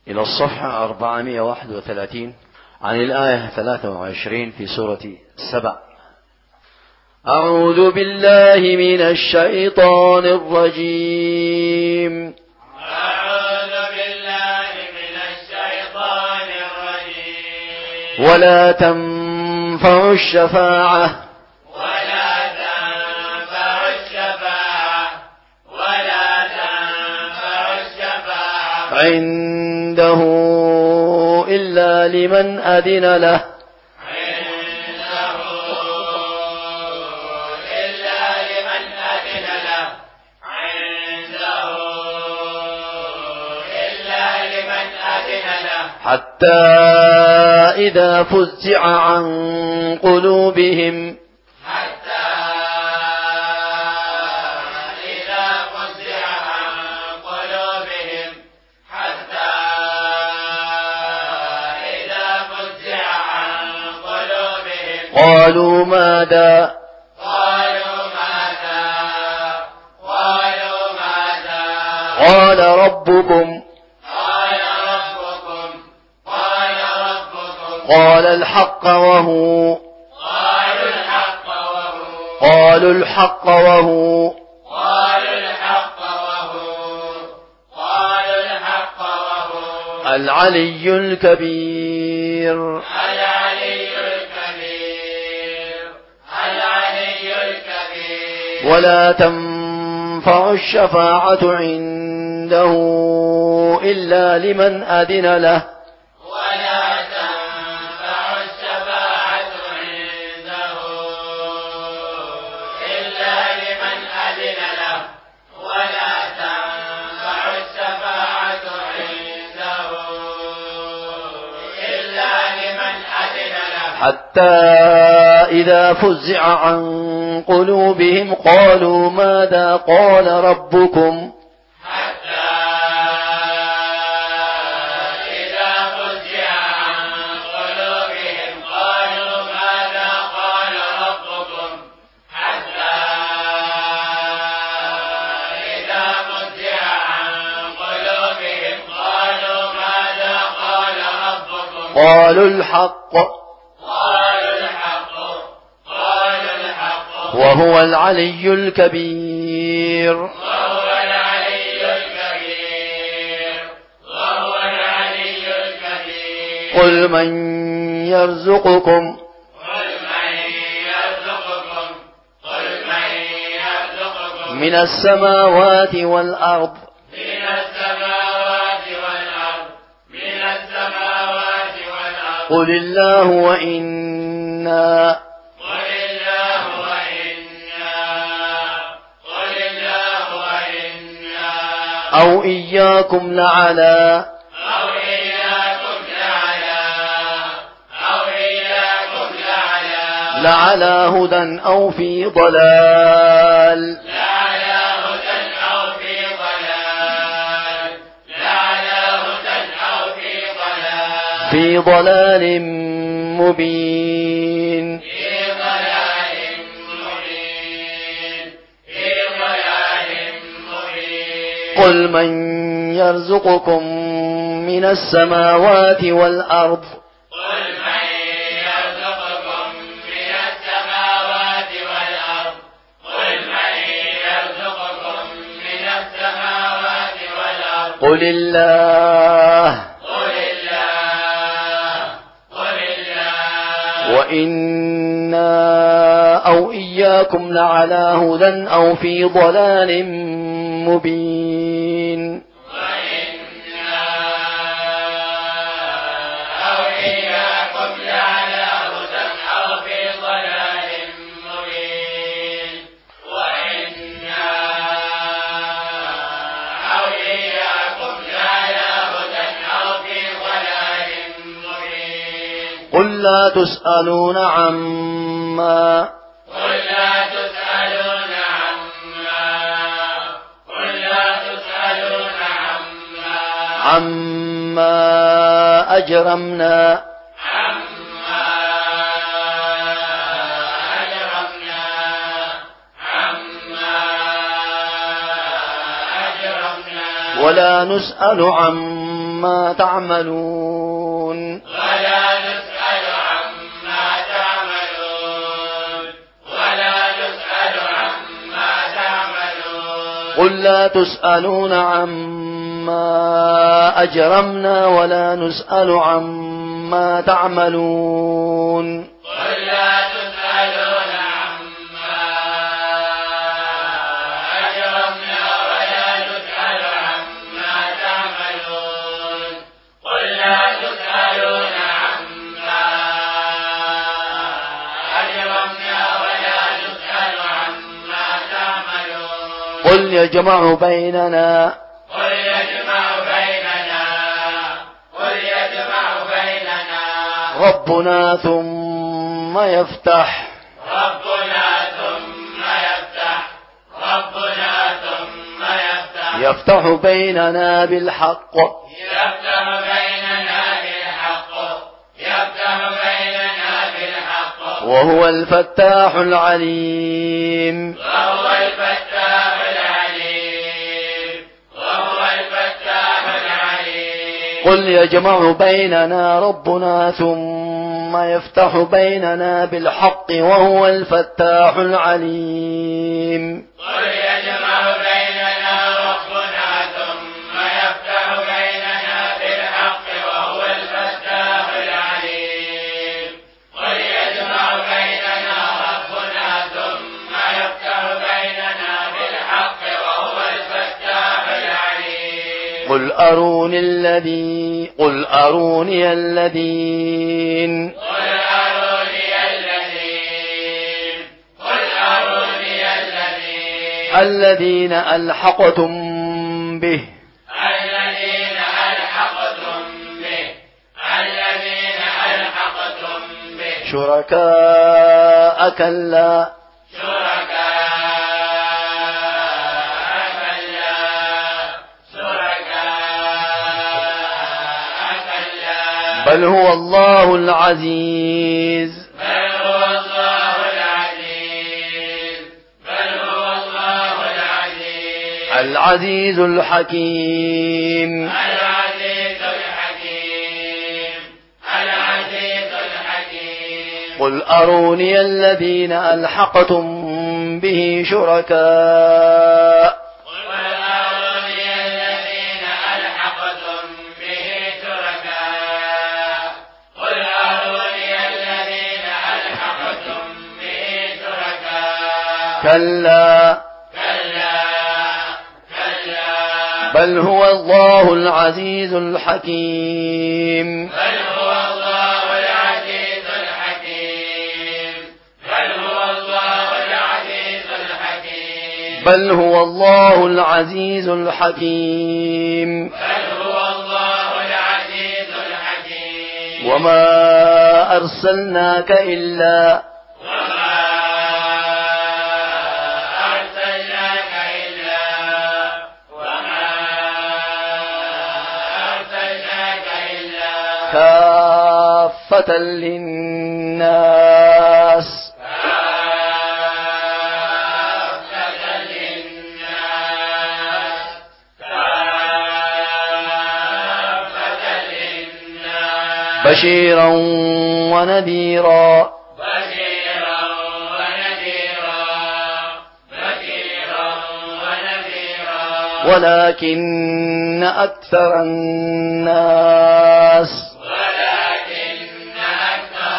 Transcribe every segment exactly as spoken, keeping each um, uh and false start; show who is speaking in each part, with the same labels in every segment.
Speaker 1: إلى الصفحة أربعمائة وواحد وثلاثين عن الآية ثلاثة وعشرين في سورة سبع. أعوذ بالله من الشيطان الرجيم.
Speaker 2: أعوذ بالله من الشيطان الرجيم.
Speaker 1: ولا تنفع الشفاعة
Speaker 2: ولا تنفع الشفاعة ولا تنفع الشفاعة
Speaker 1: عنده إلا لمن أذن له
Speaker 2: عنده إلا لمن أذن له عنده إلا لمن أذن له
Speaker 1: حتى إذا فزع عن قلوبهم
Speaker 2: حتى إذا فزع عن قلوبهم حتى إذا فزع عن قلوبهم
Speaker 1: قالوا ماذا
Speaker 2: قالوا ماذا قالوا ماذا
Speaker 1: قال ربكم
Speaker 2: قال ربكم قال ربكم
Speaker 1: قال الحق وهو
Speaker 2: قالوا الحق وهو
Speaker 1: قالوا الحق وهو
Speaker 2: قالوا الحق وهو قالوا الحق وهو
Speaker 1: العلي الكبير.
Speaker 2: العلي الكبير العلي الكبير.
Speaker 1: ولا تنفع الشفاعة عنده إلا لمن أذن له
Speaker 2: ولا تنفع الشفاعة عنده إلا لمن أذن له ولا تنفع الشفاعة عنده إلا لمن أذن له
Speaker 1: حتى إذا فزع عن قلوبهم قالوا ماذا قال ربكم
Speaker 2: حتى إذا فزع عن قلوبهم قالوا ماذا قال ربكم حتى إذا فزع عن قلوبهم قالوا ماذا قال ربكم
Speaker 1: قالوا الحق
Speaker 2: قالوا الحق قالوا الحق
Speaker 1: وهو العلي الكبير.
Speaker 2: وهو العلي الكبير وهو العلي الكبير.
Speaker 1: قل من يرزقكم
Speaker 2: قل من يرزقكم قل من يرزقكم
Speaker 1: من السماوات والأرض
Speaker 2: من السماوات والأرض من السماوات والأرض
Speaker 1: قل الله وإنا
Speaker 2: قل الله وإنا قل الله وإنا
Speaker 1: أو إياكم لعلى
Speaker 2: أو إياكم لعلى أو إياكم لعلى
Speaker 1: لعلى هدى أو في ضلال
Speaker 2: لعلى هدى أو في ضلال لعلى هدى أو في ضلال
Speaker 1: في ضلال مبين.
Speaker 2: في ضلال مبين في ضلال مبين.
Speaker 1: قل من يرزقكم من السماوات والأرض
Speaker 2: قل من يرزقكم من السماوات والأرض قل من يرزقكم من السماوات والأرض
Speaker 1: قل الله
Speaker 2: قل الله قل الله
Speaker 1: وإنا أو إياكم لعلى هدى أو في ضلال مبين.
Speaker 2: وإنا أو إياكم لعلى هدى أو في ضلال مبين. وإنا أو إياكم لعلى هدى أو في ضلال مبين.
Speaker 1: قل لا تسألون عما
Speaker 2: قل لا تسألون عما قل لا تسألون عما
Speaker 1: عما أجرمنا
Speaker 2: عما أجرمنا عما أجرمنا
Speaker 1: ولا نسأل عما عما تعملون
Speaker 2: ولا نسأل عما تعملون ولا نسأل عما تعملون
Speaker 1: قل لا تسألون عما أجرمنا ولا نسأل عما تعملون
Speaker 2: قل لا تسألون عما أجرمنا ولا نسأل عما تعملون قل لا تسألون عما أجرمنا ولا نسأل عما تعملون
Speaker 1: قل يجمع بيننا
Speaker 2: قل يجمع بيننا قل يجمع بيننا
Speaker 1: ربنا ثم يفتح
Speaker 2: ربنا ثم يفتح ربنا ثم يفتح
Speaker 1: يفتح بيننا بالحق
Speaker 2: يفتح بيننا بالحق يفتح بيننا بالحق
Speaker 1: وهو الفتاح العليم
Speaker 2: وهو الفتاح العليم وهو الفتاح العليم
Speaker 1: قل يجمع بيننا ربنا ثم يفتح بيننا بالحق وهو الفتاح العليم
Speaker 2: قل يجمع بيننا ربنا ثم يفتح بيننا بالحق وهو الفتاح العليم قل يجمع بيننا ربنا ثم يفتح بيننا بالحق وهو الفتاح العليم
Speaker 1: قل أروني الذي قل أروني الذين
Speaker 2: قل أروني الذين قل أروني الذين
Speaker 1: الذين ألحقتم به
Speaker 2: الذين ألحقتم به الذين ألحقتم به
Speaker 1: شركاء كلا
Speaker 2: شركاء كلا شركاء كلا
Speaker 1: بل هو الله العزيز
Speaker 2: بل هو الله العزيز بل هو الله العزيز
Speaker 1: العزيز الحكيم
Speaker 2: العزيز الحكيم العزيز الحكيم
Speaker 1: قل أروني الذين ألحقتم به شركاء
Speaker 2: قل أروني الذين ألحقتم به شركاء قل أروني الذين ألحقتم به شركاء
Speaker 1: كلا
Speaker 2: كلا كلا
Speaker 1: بل هو الله العزيز الحكيم
Speaker 2: بل هو الله العزيز الحكيم بل هو الله العزيز الحكيم
Speaker 1: بل هو الله العزيز الحكيم
Speaker 2: بل هو الله العزيز الحكيم
Speaker 1: وما أرسلناك إلا
Speaker 2: وما أرسلناك إلا وما أرسلناك إلا
Speaker 1: كافة للناس
Speaker 2: كافة للناس كافة للناس
Speaker 1: بشيرا ونذيرا
Speaker 2: بشيرا ونذيرا بشيرا ونذيرا
Speaker 1: ولكن أكثر الناس
Speaker 2: ولكن أكثر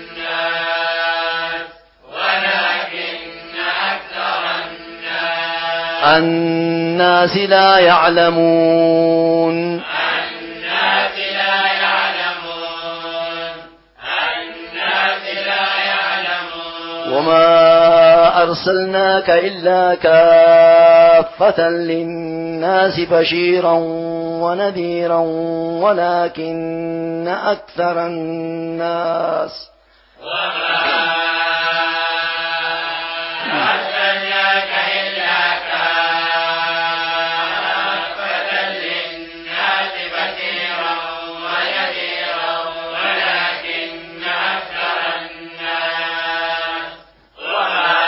Speaker 2: الناس ولكن أكثر الناس
Speaker 1: الناس لا يعلمون
Speaker 2: الناس لا يعلمون الناس لا يعلمون
Speaker 1: وما أرسلناك إلا كافة للناس بشيرا ونذيرا ولكن أكثر الناس
Speaker 2: وما أرسلناك إلا كافة للناس بشيرا ونذيرا ولكن أكثر الناس وما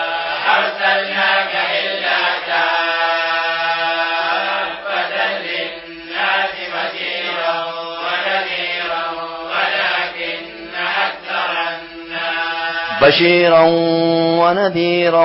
Speaker 2: أرسلناك إلا كافة للناس
Speaker 1: بشيرا ونذيرا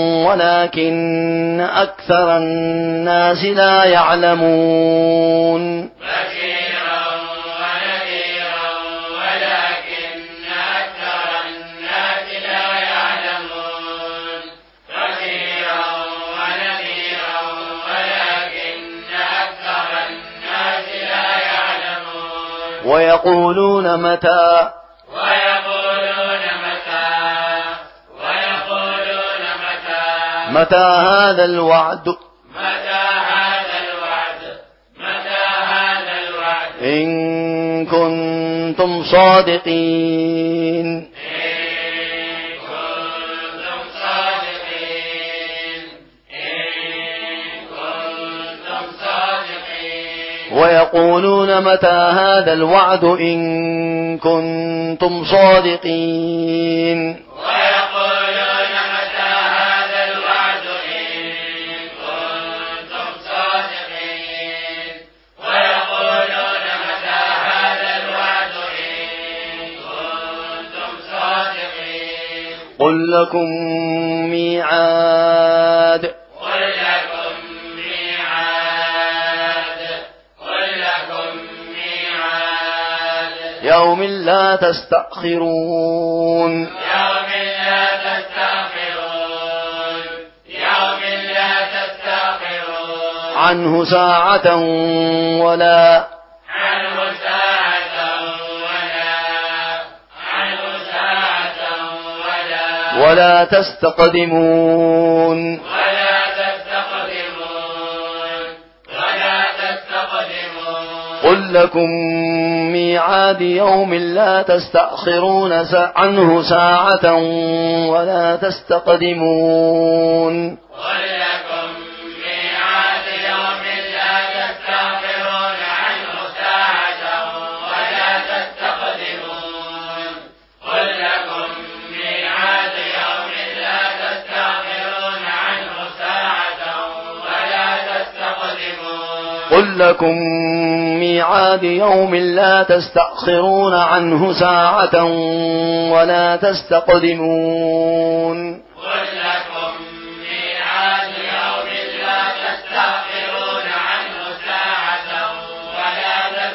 Speaker 1: ولكن أكثر الناس لا يعلمون
Speaker 2: بشيرا ونذيرا ولكن أكثر الناس لا يعلمون بشيرا ونذيرا ولكن أكثر الناس لا يعلمون
Speaker 1: ويقولون متى
Speaker 2: ويقولون متى ويقولون متى
Speaker 1: متى هذا الوعد
Speaker 2: متى هذا الوعد متى هذا الوعد
Speaker 1: إن كنتم صادقين
Speaker 2: إن كنتم صادقين إن كنتم صادقين
Speaker 1: ويقولون متى هذا الوعد إن كنتم صادقين
Speaker 2: ويقولون متى هذا الوعد إن كنتم صادقين ويقولون متى هذا الوعد إن كنتم صادقين
Speaker 1: قل لكم ميعاد
Speaker 2: قل لكم ميعاد قل لكم ميعاد
Speaker 1: يوم لا تستأخرون
Speaker 2: يوم لا تستأخرون يوم لا تستأخرون
Speaker 1: عنه ساعة ولا
Speaker 2: عنه ساعة ولا عنه ساعة ولا
Speaker 1: ولا تستقدمون
Speaker 2: ولا تستقدمون ولا تستقدمون
Speaker 1: قل لكم ميعاد يوم لا تستأخرون سا- عنه ساعة ولا تستقدمون
Speaker 2: قل لكم ميعاد يوم لا تستأخرون عنه ساعة ولا تستقدمون قل لكم ميعاد يوم لا تستأخرون عنه ساعة ولا تستقدمون
Speaker 1: قل لكم ميعاد يوم لا تستأخرون عنه ساعة ولا تستقدمون
Speaker 2: قل لكم ميعاد يوم لا تستأخرون عنه ساعة ولا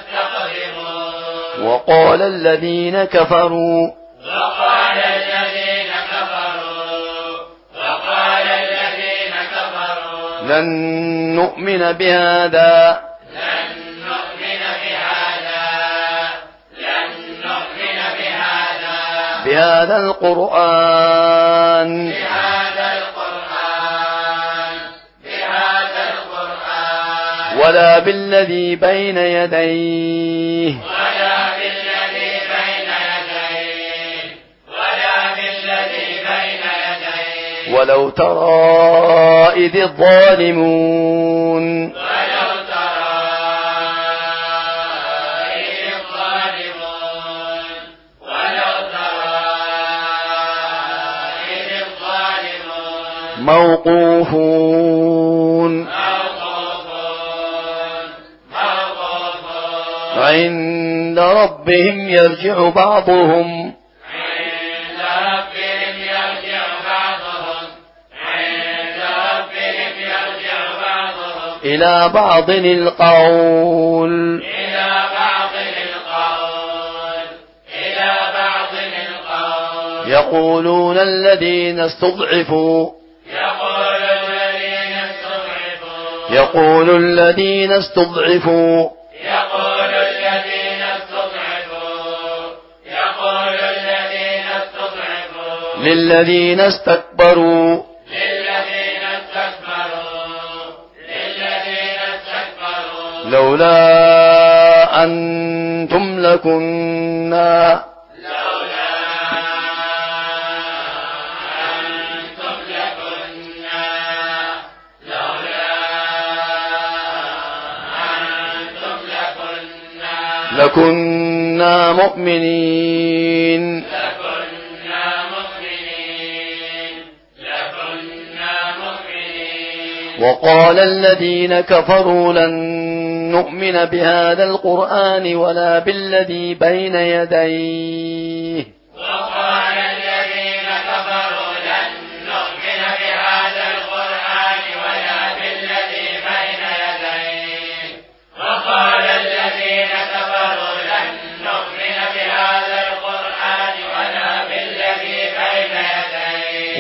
Speaker 2: تستقدمون
Speaker 1: وقال الذين كفروا
Speaker 2: وقال الذين كفروا وقال الذين كفروا
Speaker 1: لن نؤمن بهذا
Speaker 2: لن نؤمن بهذا لن نؤمن بهذا
Speaker 1: بهذا القرآن
Speaker 2: بهذا القرآن بهذا القرآن
Speaker 1: ولا بالذي بين يديه
Speaker 2: ولا بالذي بين يديه ولا بالذي بين يديه
Speaker 1: ولو ترى إذ الظالمون
Speaker 2: ولو ترى إذ الظالمون ولو ترى إذ الظالمون
Speaker 1: موقوفون
Speaker 2: موقوفون موقوفون
Speaker 1: عند ربهم يرجع بعضهم
Speaker 2: عند ربهم يرجع بعضهم عند ربهم يرجع بعضهم
Speaker 1: إلى بعض القول
Speaker 2: إلى بعض القول إلى بعض القول
Speaker 1: يقولون الذين استضعفوا
Speaker 2: يقول الذين استضعفوا
Speaker 1: يقول الذين استضعفوا
Speaker 2: يقول الذين استضعفوا يقول الذين استضعفوا
Speaker 1: للذين استكبروا
Speaker 2: للذين استكبروا للذين استكبروا
Speaker 1: لولا أنتم لكنا
Speaker 2: لولا أنتم لكنا لولا أنتم لكنا
Speaker 1: لكنا مؤمنين
Speaker 2: لكنا مؤمنين لكنا مؤمنين
Speaker 1: وقال الذين كفروا لن نؤمن بهذا القرآن ولا بالذي بين يديه
Speaker 2: وقال الذين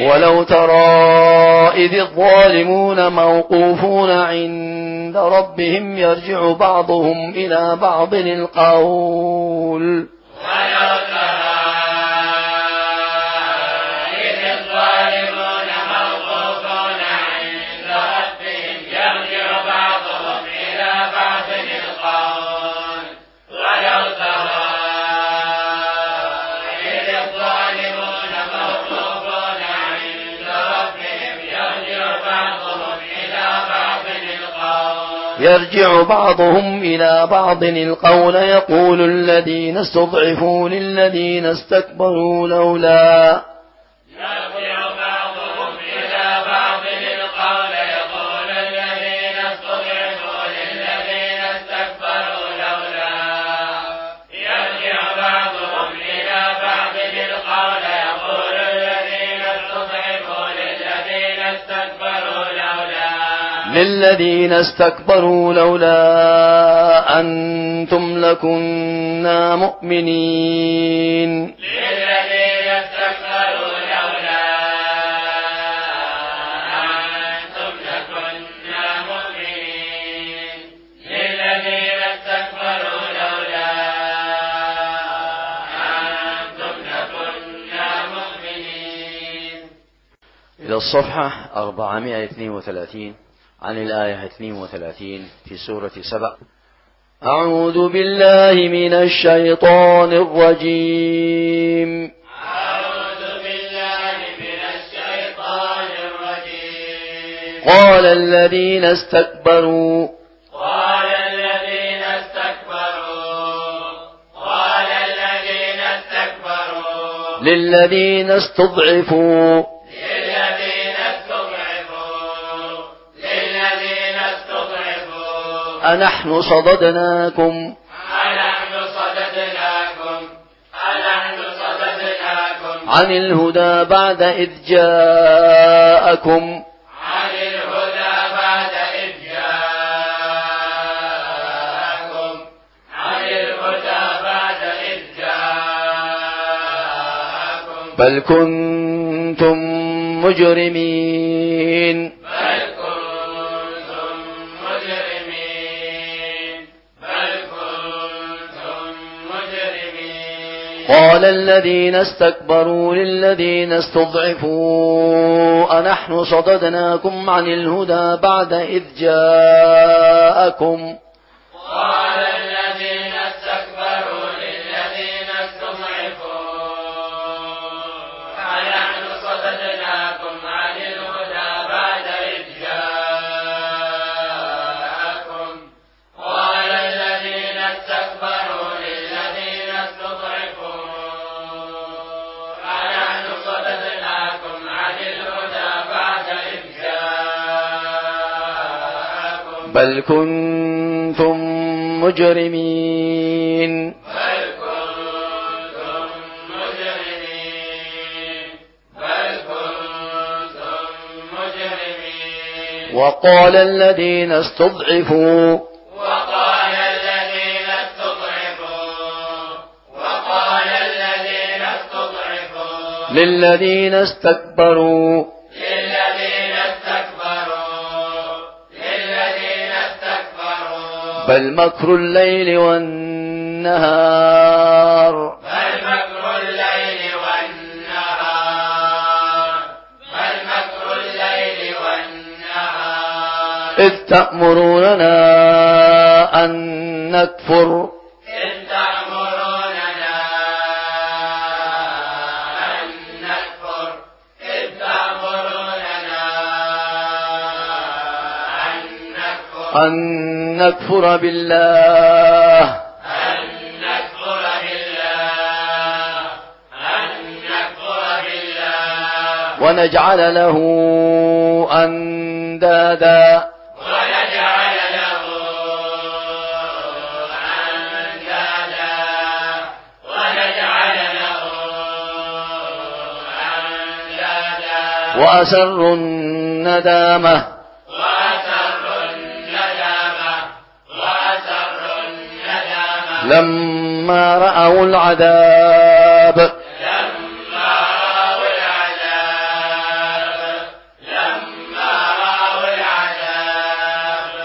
Speaker 1: ولو ترى إذ الظالمون موقوفون عند ربهم يرجع بعضهم إلى بعض القول
Speaker 2: ولو ترى إذ الظالمون موقوفون عند ربهم يرجع بعضهم إلى بعض القول ولو ترى إذ الظالمون موقوفون عند ربهم يرجع بعضهم إلى بعض القول
Speaker 1: يرجع بعضهم إلى بعض القول يقول الذين استضعفوا للذين استكبروا لولا
Speaker 2: يرجع بعضهم إلى بعض القول يقول الذين استضعفوا للذين استكبروا لولا يرجع بعضهم إلى بعض القول يقول الذين استضعفوا للذين استكبروا لولا
Speaker 1: للذين استكبروا لولا أنتم لكنا مؤمنين
Speaker 2: للذين استكبروا لولا أنتم لكنا مؤمنين للذين استكبروا لولا أنتم لكنا مؤمنين.
Speaker 1: إلى الصفحة أربعمائة واثنين وثلاثين عن الآية اثنين وثلاثين في سورة سبأ. أعوذ بالله من الشيطان الرجيم.
Speaker 2: أعوذ بالله من الشيطان الرجيم.
Speaker 1: قال الذين استكبروا
Speaker 2: قال الذين استكبروا قال الذين استكبروا
Speaker 1: للذين استضعفوا
Speaker 2: للذين استضعفوا للذين استضعفوا
Speaker 1: أنحن صددناكم
Speaker 2: أنحن صددناكم أنحن صددناكم
Speaker 1: عن الهدى بعد إذ جاءكم
Speaker 2: عن الهدى بعد إذ جاءكم عن الهدى بعد إذ جاءكم
Speaker 1: بل كنتم مجرمين
Speaker 2: بل كنتم مجرمين بل كنتم مجرمين.
Speaker 1: قال الذين استكبروا للذين استضعفوا أنحن صددناكم عن الهدى بعد إذ جاءكم
Speaker 2: قال الذين استكبروا للذين استضعفوا أنحن صددناكم عن الهدى بعد إذ جاءكم قال الذين استكبروا للذين استضعفوا أنحن صددناكم عن الهدى بعد إذ جاءكم
Speaker 1: بل كنتم مجرمين
Speaker 2: بل كنتم مجرمين بل كنتم مجرمين.
Speaker 1: وقال الذين استضعفوا
Speaker 2: وقال الذين استضعفوا وقال الذين استضعفوا
Speaker 1: للذين استكبروا
Speaker 2: للذين استكبروا للذين استكبروا
Speaker 1: بل مكر الليل والنهار
Speaker 2: بل مكر الليل والنهار بل مكر الليل والنهار
Speaker 1: إذ تأمروننا أن نكفر
Speaker 2: إذ تأمروننا أن نكفر إذ تأمروننا أن نكفر
Speaker 1: أن نكفر بالله
Speaker 2: أن نكفر بالله أن نكفر بالله
Speaker 1: ونجعل له أندادا
Speaker 2: ونجعل له أندادا ونجعل له أندادا
Speaker 1: وأسروا الندامة
Speaker 2: وأسروا الندامة وأسروا الندامة
Speaker 1: لما رأوا العذاب
Speaker 2: لما رأوا العذاب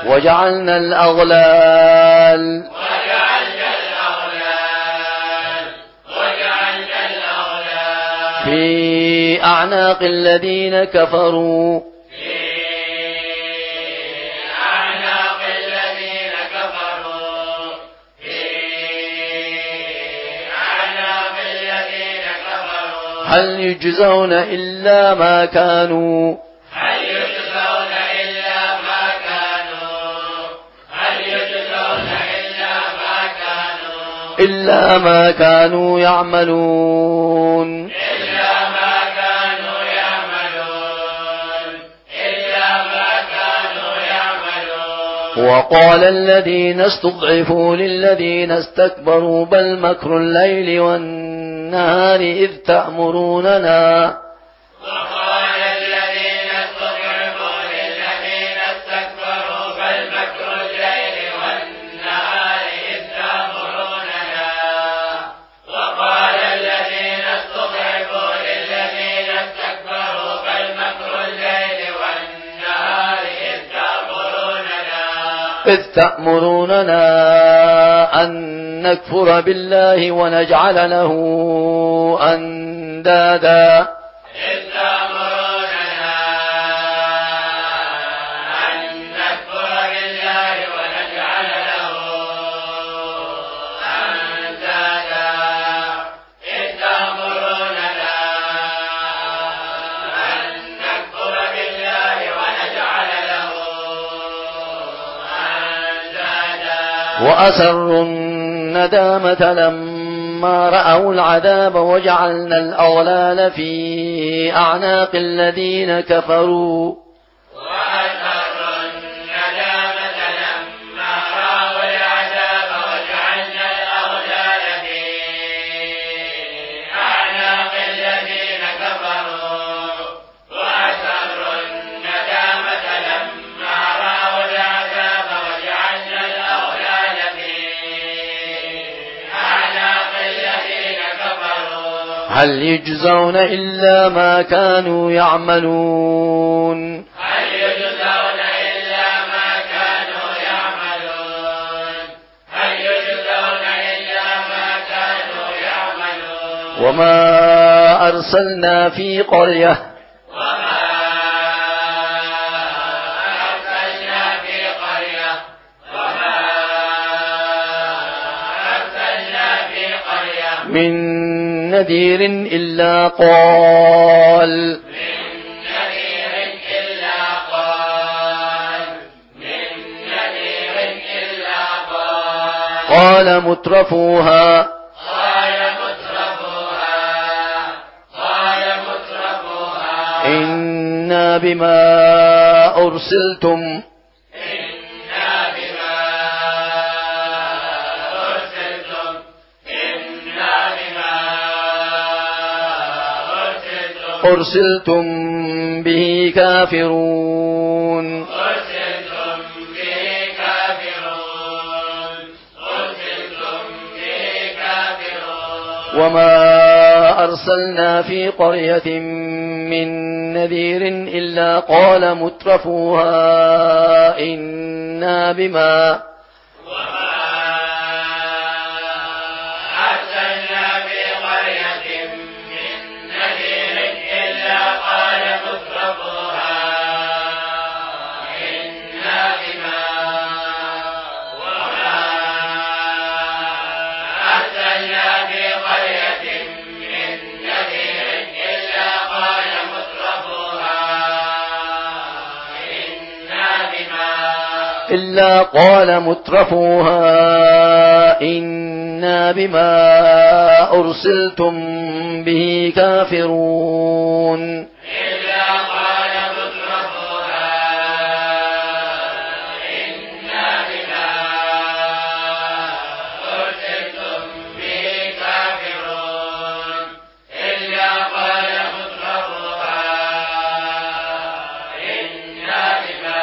Speaker 1: وجعلنا الأغلال
Speaker 2: وجعلنا الأغلال وجعلنا الأغلال
Speaker 1: في أعناق الذين كفروا
Speaker 2: في أعناق الذين كفروا في أعناق الذين كفروا
Speaker 1: هل يجزون إلا ما كانوا
Speaker 2: هل يجزون إلا ما كانوا هل يجزون إلا ما كانوا
Speaker 1: إلا ما كانوا يعملون
Speaker 2: إلا ما كانوا يعملون إلا ما كانوا يعملون
Speaker 1: وقال الذين استضعفوا للذين استكبروا بل مكر الليل والنهار إذ تأمروننا
Speaker 2: وقال الذين استضعفوا للذين استكبروا بل مكر الليل والنهار إذ تأمروننا وقال الذين استضعفوا للذين استكبروا بل مكر الليل والنهار إذ تأمروننا
Speaker 1: إذ تأمروننا أن نكفر بالله ونجعل له أندادا
Speaker 2: إذ تأمروننا أن نكفر بالله ونجعل له أندادا إذ تأمروننا أن نكفر بالله ونجعل له أندادا
Speaker 1: وأسروا الندامة لما رأوا العذاب وجعلنا الأغلال في أعناق الذين كفروا
Speaker 2: وأسروا الندامة لما رأوا العذاب وجعلنا الأغلال في أعناق الذين كفروا وأسروا الندامة لما رأوا العذاب وجعلنا الأغلال في أعناق الذين كفروا
Speaker 1: هل يجزون إلا ما كانوا يعملون
Speaker 2: هل يجزون إلا ما كانوا يعملون هل يجزون إلا ما كانوا يعملون
Speaker 1: وما أرسلنا في قرية
Speaker 2: وما أرسلنا في قرية وما أرسلنا في قرية
Speaker 1: من نذير إلا قال
Speaker 2: من نذير إلا قال من نذير إلا قال
Speaker 1: قال مترفوها
Speaker 2: قال مترفوها قال مترفوها
Speaker 1: إنا بما أرسلتم
Speaker 2: إنا بما أرسلتم إنا بما أرسلتم
Speaker 1: أرسلتم به كافرون
Speaker 2: أرسلتم به كافرون أرسلتم به كافرون
Speaker 1: وما أرسلنا في قرية من نذير إلا قال مترفوها إنا بما
Speaker 2: وما أرسلنا في قرية من نذير إلا قال مترفوها إنا بما وما أرسلنا في قرية من نذير إلا قال مترفوها إنا بما
Speaker 1: إلا قال مترفوها إنا بما أرسلتم به كافرون
Speaker 2: إلا قال مترفوها إنا بما أرسلتم به كافرون إلا قال مترفوها إنا بما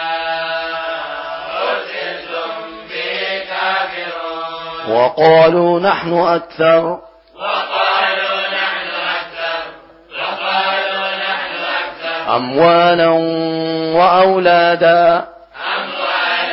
Speaker 2: أرسلتم به كافرون
Speaker 1: وقالوا نحن أكثر
Speaker 2: وقالوا نحن أكثر وقالوا نحن أكثر
Speaker 1: أموالا وأولادا
Speaker 2: أموالا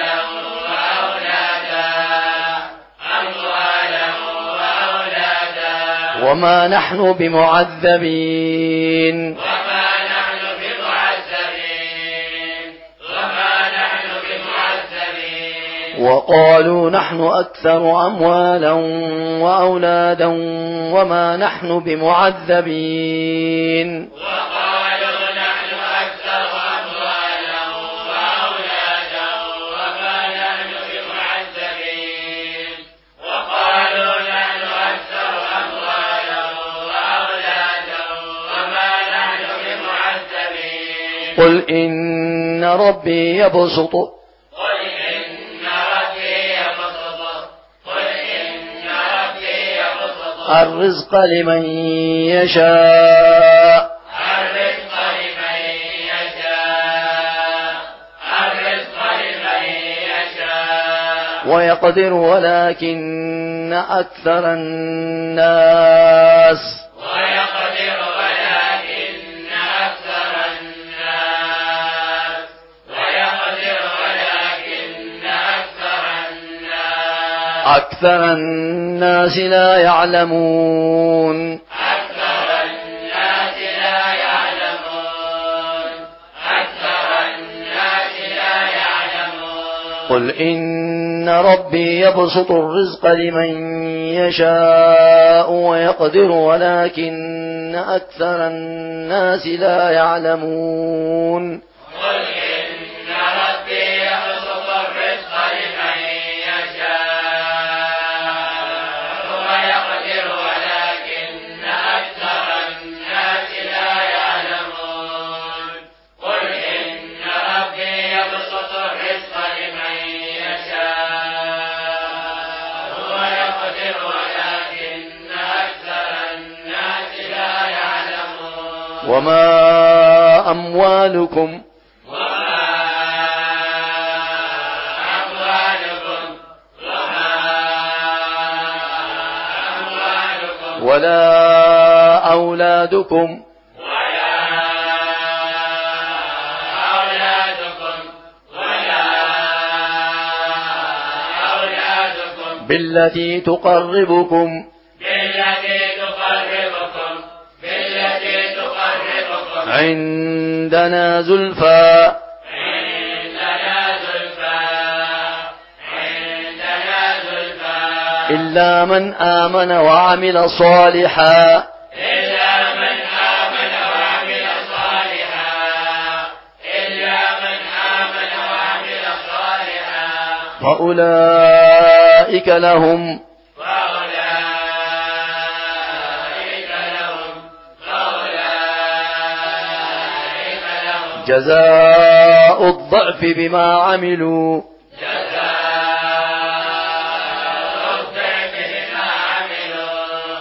Speaker 1: وما نحن بمعذبين
Speaker 2: وما نحن بمعذبين وما نحن بمعذبين
Speaker 1: وقالوا نحن أكثر أموالا وأولادا وما نحن بمعذبين
Speaker 2: وقالوا نحن أكثر أموالا وأولادا وما نحن بمعذبين وقالوا نحن أكثر أموالا وأولادا وما نحن بمعذبين
Speaker 1: قل إن ربي يبسط
Speaker 2: قل إن ربي يبسط قل إن ربي يبسط
Speaker 1: الرزق لمن يشاء
Speaker 2: الرزق لمن يشاء الرزق لمن يشاء
Speaker 1: ويقدر ولكن أكثر الناس
Speaker 2: ويقدر ولكن أكثر الناس ويقدر ولكن أكثر الناس
Speaker 1: أكثر الناس لا يعلمون
Speaker 2: أكثر الناس لا يعلمون أكثر الناس لا يعلمون
Speaker 1: قل إن ربي يبسط الرزق لمن يشاء ويقدر ولكن أكثر الناس لا يعلمون
Speaker 2: قل إن ربي يبسط الرزق لمن يشاء ويقدر ولكن أكثر الناس لا يعلمون قل إن ربي يبسط الرزق لمن يشاء ويقدر ولكن أكثر الناس لا يعلمون
Speaker 1: وما أموالكم
Speaker 2: وما أموالكم وما أموالكم
Speaker 1: ولا أولادكم
Speaker 2: ولا أولادكم ولا أولادكم
Speaker 1: بالتي تقربكم
Speaker 2: بالتي تقربكم بالتي تقربكم
Speaker 1: عندنا زلفى
Speaker 2: عندنا زلفى عندنا زلفى
Speaker 1: إلا من آمن وعمل صالحا
Speaker 2: إلا من آمن وعمل صالحا إلا من آمن وعمل صالحا
Speaker 1: فأولئك لهم
Speaker 2: فأولئك لهم فأولئك لهم
Speaker 1: جزاء الضعف بما عملوا
Speaker 2: جزاء الضعف بما عملوا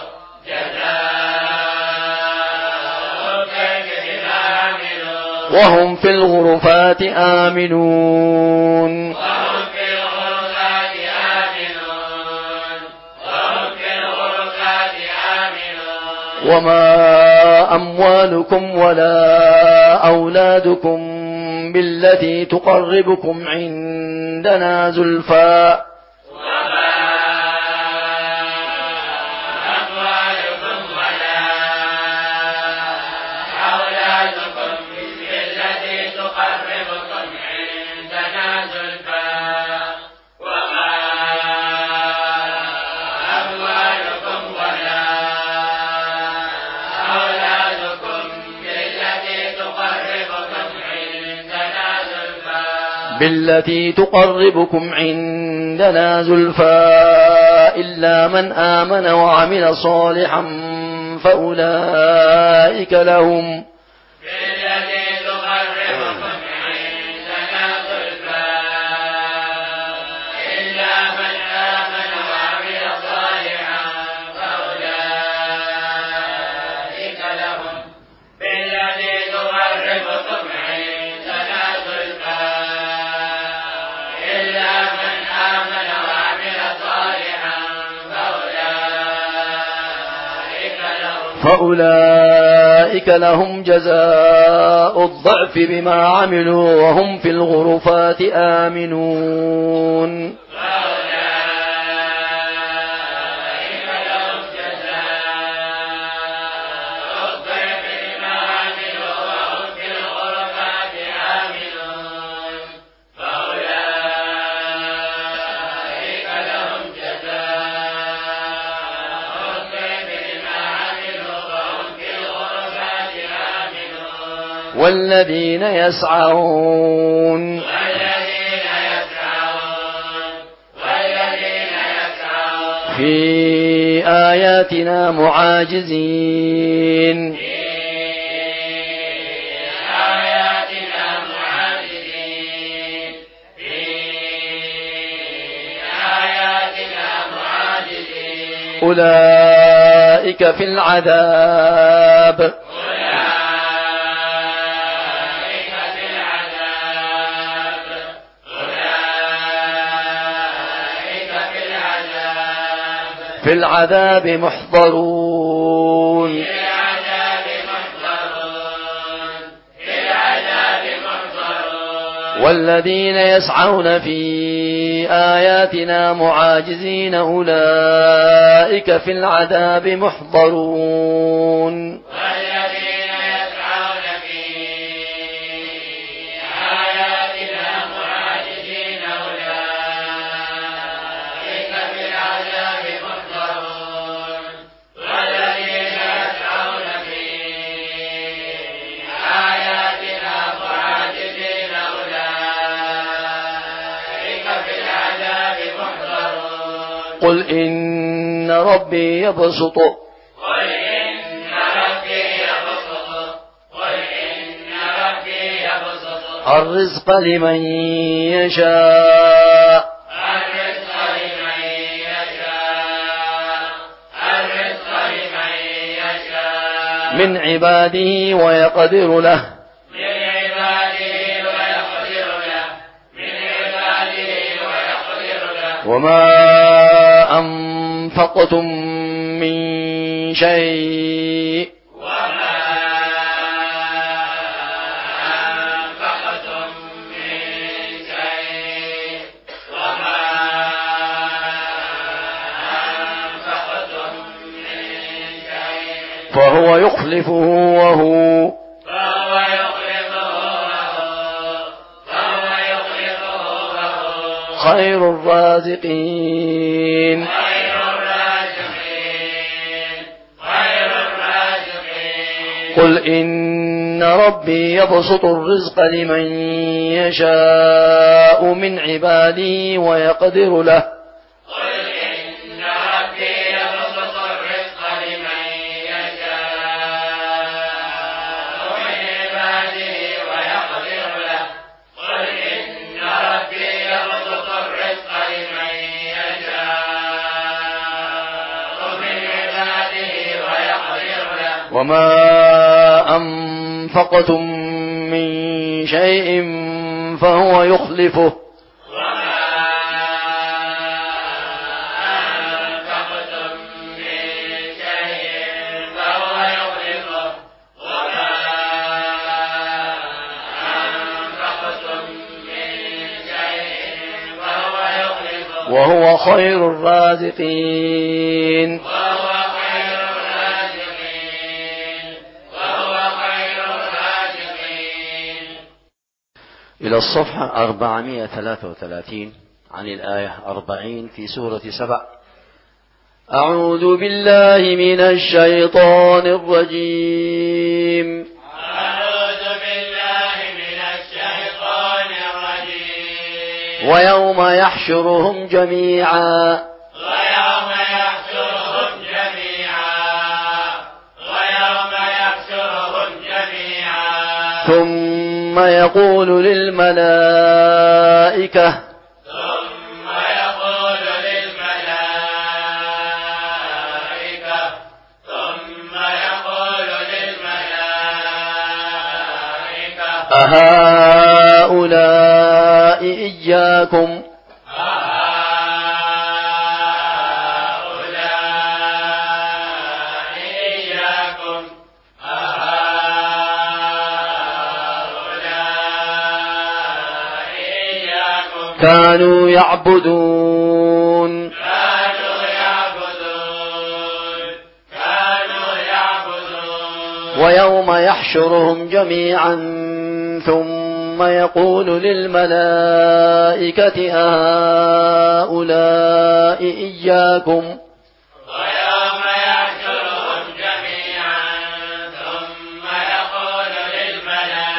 Speaker 2: جزاء الضعف بما عملوا
Speaker 1: وهم في الغرفات آمنون
Speaker 2: وهم في الغرفات آمنون وهم في الغرفات آمنون
Speaker 1: وما أموالكم ولا أولادكم بالتي تقربكم عندنا زلفى
Speaker 2: وما أموالكم ولا أولادكم بالتي تقربكم عندنا زلفى وما أموالكم ولا أولادكم بالتي تقربكم عندنا زلفى
Speaker 1: بالتي تقربكم عندنا زلفى إلا من آمن وعمل صالحا فأولئك لهم
Speaker 2: بالتي تقربكم عندنا زلفى إلا من آمن وعمل صالحا فأولئك لهم بالتي تقربكم عندنا زلفى إلا من آمن وعمل صالحا فأولئك لهم
Speaker 1: فأولئك لهم جزاء الضعف بما عملوا وهم في الغرفات آمنون
Speaker 2: فأولئك لهم جزاء
Speaker 1: والذين يسعون
Speaker 2: والذين يسعون والذين يسعون
Speaker 1: في آياتنا معاجزين
Speaker 2: في آياتنا معاجزين في آياتنا معاجزين
Speaker 1: أولئك في العذاب
Speaker 2: أولئك في العذاب أولئك في العذاب
Speaker 1: في العذاب محضرون
Speaker 2: في العذاب محضرون في العذاب محضرون
Speaker 1: والذين يسعون في آياتنا معاجزين أولئك في العذاب محضرون
Speaker 2: والذين يسعون في آياتنا معاجزين أولئك في العذاب محضرون والذين يسعون في آياتنا معاجزين أولئك في العذاب محضرون
Speaker 1: قل إن ربي يبسط
Speaker 2: قل إن ربي يبسط قل إن ربي يبسط
Speaker 1: الرزق لمن يشاء
Speaker 2: الرزق لمن يشاء الرزق لمن يشاء
Speaker 1: من عباده ويقدر له
Speaker 2: من عباده ويقدر له من عباده ويقدر له
Speaker 1: وما أنفقتم من شيء
Speaker 2: وما أنفقتم من شيء وما أنفقتم من شيء
Speaker 1: فهو يخلفه وهو
Speaker 2: فهو يخلفه وهو فهو يخلفه وهو
Speaker 1: خير الرازقين
Speaker 2: خير الرازقين خير الرازقين
Speaker 1: قل إن ربي يبسط الرزق لمن يشاء من عباده ويقدر له
Speaker 2: قل إن ربي يبسط الرزق لمن يشاء من عباده ويقدر له قل إن ربي يبسط الرزق لمن يشاء من عباده ويقدر له
Speaker 1: وما أنفقتم من شيء فهو يخلفه
Speaker 2: وما أنفقتم من شيء فهو يخلفه وما أنفقتم من شيء فهو يخلفه
Speaker 1: وهو خير الرازقين
Speaker 2: وهو خير الرازقين وهو خير الرازقين
Speaker 1: إلى الصفحة أربعمائة وثلاثة وثلاثين عن الآية أربعين في سورة سبع. أعوذ بالله من الشيطان الرجيم.
Speaker 2: أعوذ بالله من الشيطان الرجيم
Speaker 1: ويوم يحشرهم جميعا
Speaker 2: ويوم يحشرهم جميعا ويوم يحشرهم جميعا
Speaker 1: ثم يقول للملائكة
Speaker 2: ثم يقول للملائكة ثم يقول للملائكة
Speaker 1: أهؤلاء إياكم
Speaker 2: أهؤلاء إياكم أهؤلاء إياكم
Speaker 1: كانوا يعبدون
Speaker 2: كانوا يعبدون كانوا يعبدون
Speaker 1: ويوم يحشرهم جميعا ثم يقول للملائكة أهؤلاء إياكم
Speaker 2: ويوم يحشرهم جميعا ثم يقول للملائكة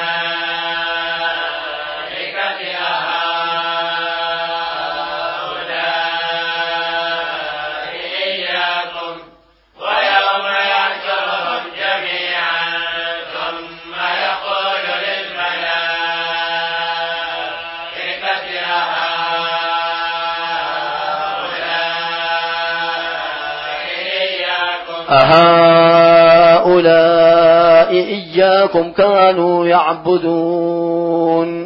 Speaker 1: أهؤلاء إياكم كانوا يعبدون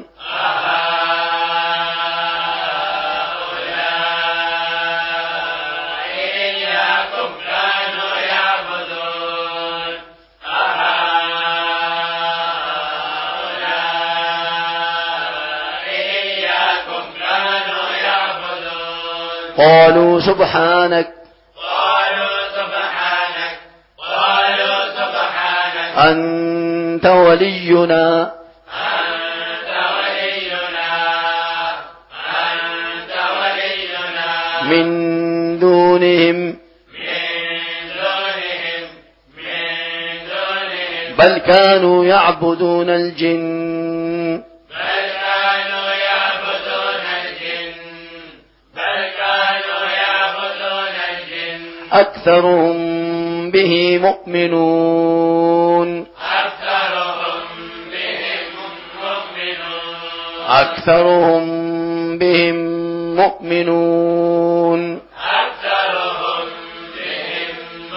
Speaker 1: قالوا سبحانك
Speaker 2: قالوا سبحانك قالوا سبحانك
Speaker 1: أنت ولينا
Speaker 2: أنت ولينا أنت ولينا
Speaker 1: من دونهم
Speaker 2: من دونهم من دونهم
Speaker 1: بل كانوا يعبدون الجن
Speaker 2: بل كانوا يعبدون الجن بل كانوا يعبدون الجن
Speaker 1: أكثرهم به مؤمنون
Speaker 2: أكثرهم بهم مؤمنون
Speaker 1: أكثرهم بهم مؤمنون
Speaker 2: أكثرهم بهم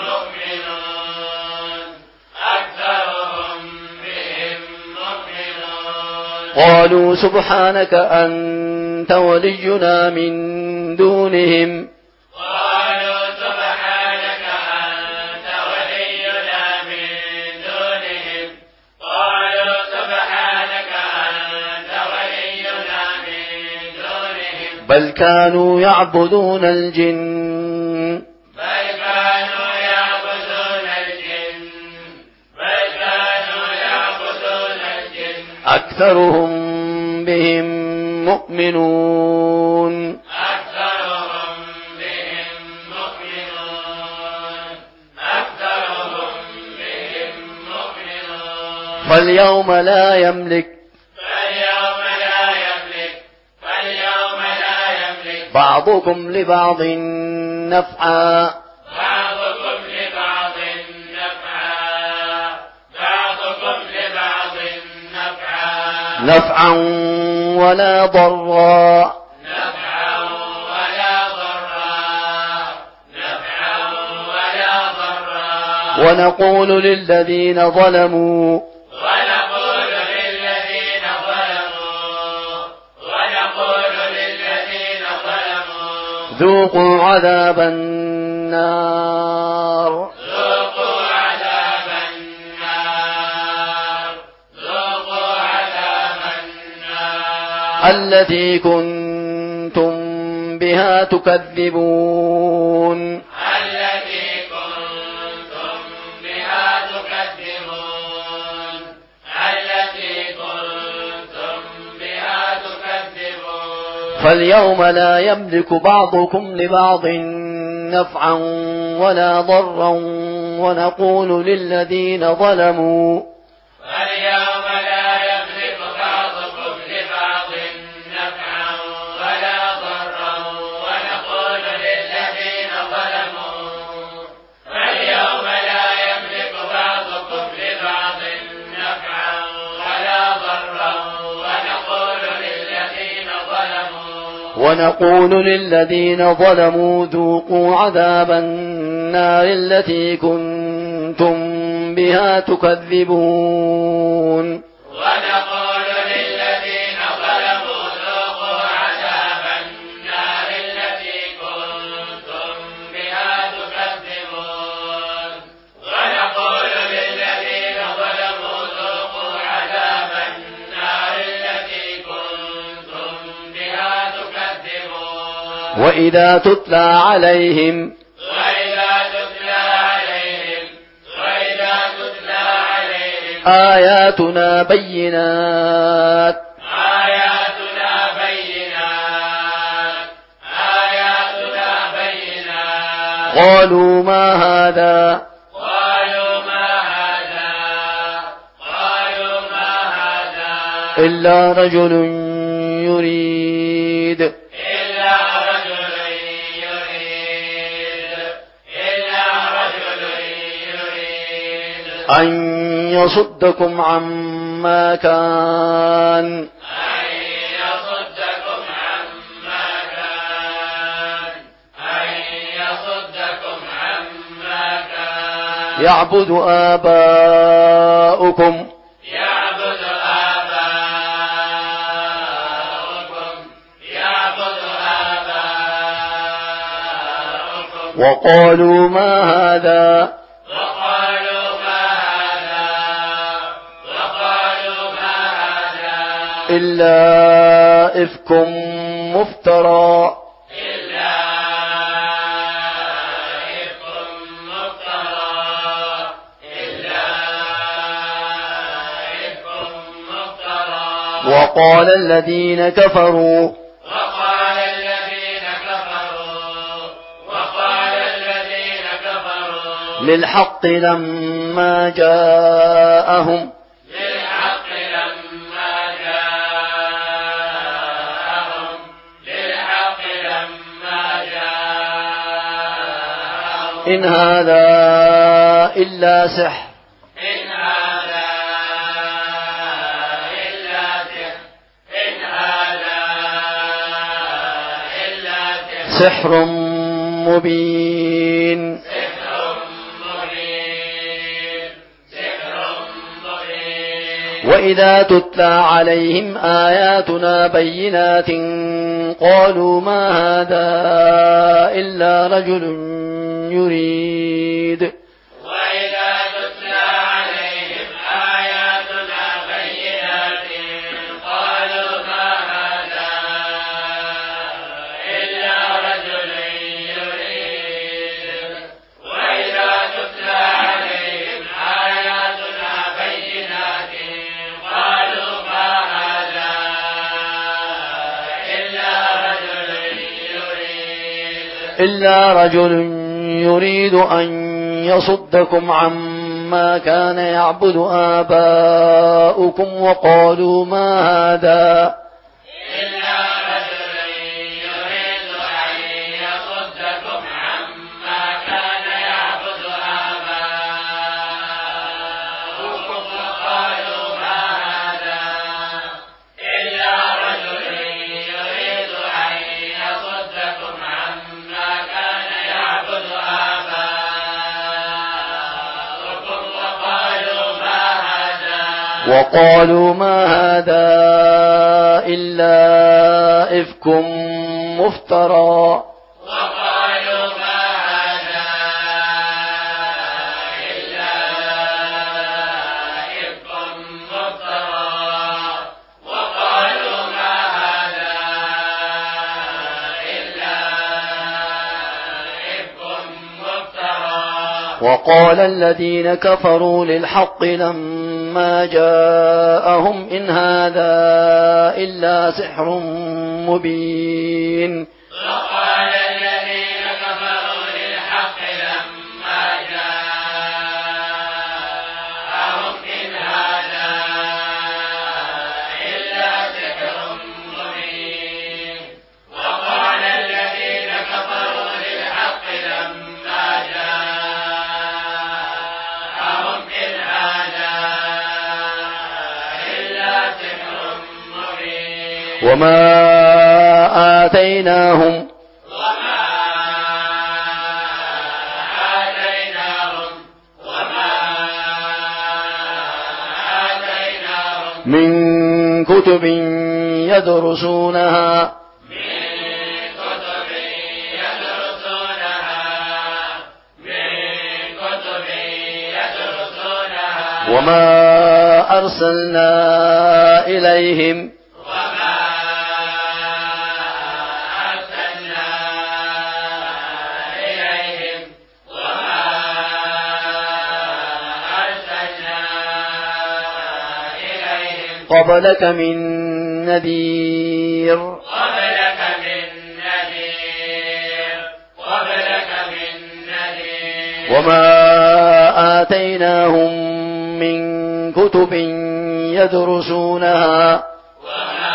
Speaker 2: مؤمنون أكثرهم بهم مؤمنون
Speaker 1: قالوا سبحانك أنت ولينا من دونهم
Speaker 2: قالوا سبحانك أنت ولينا من دونهم قالوا سبحانك أنت ولينا من دونهم
Speaker 1: بل كانوا يعبدون الجن
Speaker 2: بل كانوا يعبدون الجن بل كانوا يعبدون الجن
Speaker 1: أكثرهم بهم مؤمنون
Speaker 2: أكثرهم بهم مؤمنون أكثرهم بهم مؤمنون
Speaker 1: فاليوم لا يملك
Speaker 2: فاليوم لا يملك فاليوم لا يملك
Speaker 1: بعضكم لبعض نفعا
Speaker 2: بعضكم لبعض نفعا بعضكم لبعض نفعا
Speaker 1: نفعا ولا ضرا
Speaker 2: نفعا ولا ضرا نفعا ولا ضرا
Speaker 1: ونقول للذين ظلموا
Speaker 2: ونقول للذين ظلموا ونقول للذين ظلموا
Speaker 1: ذوقوا عذاب النار
Speaker 2: ذوقوا عذاب النار ذوقوا عذاب النار
Speaker 1: التي كنتم بها تكذبون
Speaker 2: التي كنتم بها تكذبون التي كنتم بها تكذبون
Speaker 1: فاليوم لا يملك بعضكم لبعض نفعا ولا ضرا ونقول للذين ظلموا
Speaker 2: فاليوم لا يملك بعضكم لبعض نفعا ولا ضرا ونقول للذين ظلموا فاليوم لا يملك بعضكم لبعض نفعا ولا ضرا ونقول للذين ظلموا
Speaker 1: ونقول للذين ظلموا ذوقوا عذاب النار التي كنتم بها تكذبون
Speaker 2: ونقول للذين ظلموا ذوقوا عذاب النار التي كنتم بها تكذبون ونقول للذين ظلموا ذوقوا عذاب النار التي كنتم بها تكذبون
Speaker 1: وإذا تتلى عليهم
Speaker 2: وإذا تتلى عليهم وإذا تتلى عليهم
Speaker 1: آياتنا بينات
Speaker 2: آياتنا بينات آياتنا بينات
Speaker 1: قالوا ما هذا
Speaker 2: قالوا ما هذا قالوا ما هذا
Speaker 1: إلا رجل يريد
Speaker 2: إلا رجل يريد إلا رجل يريد
Speaker 1: أن يصدكم عما كان
Speaker 2: أن يصدكم عما كان أن يصدكم عما كان
Speaker 1: يعبد آباؤكم
Speaker 2: يعبد آباؤكم يعبد آباؤكم
Speaker 1: وقالوا ما هذا
Speaker 2: وقالوا ما هذا وقالوا ما هذا
Speaker 1: إلا إفك مفترى
Speaker 2: إلا إفك مفترى إلا إفك مفترى
Speaker 1: وقال الذين كفروا
Speaker 2: وقال الذين كفروا وقال الذين كفروا
Speaker 1: للحق لما جاءهم
Speaker 2: للحق لما جاءهم للحق لما جاءهم
Speaker 1: إن هذا إلا سحر
Speaker 2: إن هذا إلا سحر إن هذا إلا سحر
Speaker 1: سحر مبين
Speaker 2: سحر مبين سحر مبين
Speaker 1: وإذا تتلى عليهم آياتنا بينات قالوا ما هذا إلا رجل يريد
Speaker 2: وإذا تتلى عليهم آياتنا بينات قالوا ما هذا إلا رجل يريد وإذا تتلى عليهم آياتنا بينات قالوا ما هذا إلا رجل يريد
Speaker 1: إلا رجل يريد أن يصدكم عما كان يعبد آباؤكم وقالوا ما هذا
Speaker 2: إلا رجل يريد أن يصدكم عما كان يعبد آباؤكم وقالوا ما هذا إلا رجل يريد أن يصدكم عما كان يعبد آباؤكم وقالوا ما هذا
Speaker 1: وقالوا ما هذا إلا إفك مفترى
Speaker 2: وقالوا ما هذا إلا إفك مفترى وقالوا ما هذا إلا إفك مفترى
Speaker 1: وقال الذين كفروا للحق لما جاءهم إن هذا إلا سحر مبين
Speaker 2: وقال الذين كفروا للحق لما جاءهم إن هذا إلا سحر مبين وقال الذين كفروا للحق لما جاءهم إن هذا إلا سحر مبين
Speaker 1: وما آتيناهم
Speaker 2: وما آتيناهم وما آتيناهم
Speaker 1: من كتب يدرسونها
Speaker 2: من كتب يدرسونها من كتب يدرسونها
Speaker 1: وما أرسلنا إليهم
Speaker 2: وما أرسلنا إليهم وما أرسلنا إليهم
Speaker 1: قبلك من نذير
Speaker 2: قبلك من نذير قبلك من نذير
Speaker 1: وما آتيناهم من كتب يدرسونها
Speaker 2: وما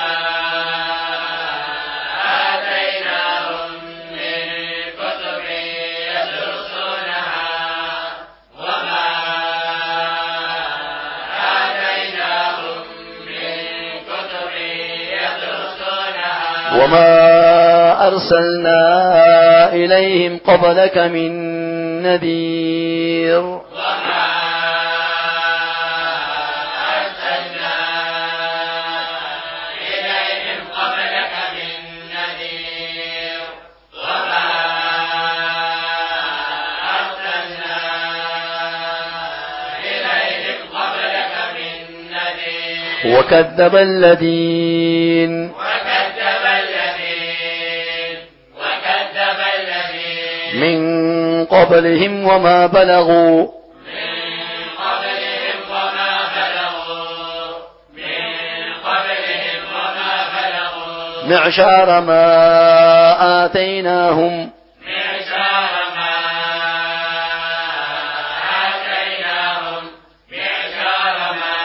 Speaker 2: آتيناهم من كتب يدرسونها وما آتيناهم من كتب يدرسونها
Speaker 1: وما أرسلنا إليهم قبلك من نذير
Speaker 2: وما أرسلنا إليهم قبلك من نذير وما أرسلنا إليهم قبلك من نذير
Speaker 1: وكذب الذين
Speaker 2: وكذب الذين وكذب الذين
Speaker 1: من قبلهم وما بلغوا
Speaker 2: من قبلهم وما بلغوا من قبلهم وما بلغوا
Speaker 1: معشار ما آتيناهم
Speaker 2: معشار ما آتيناهم معشار ما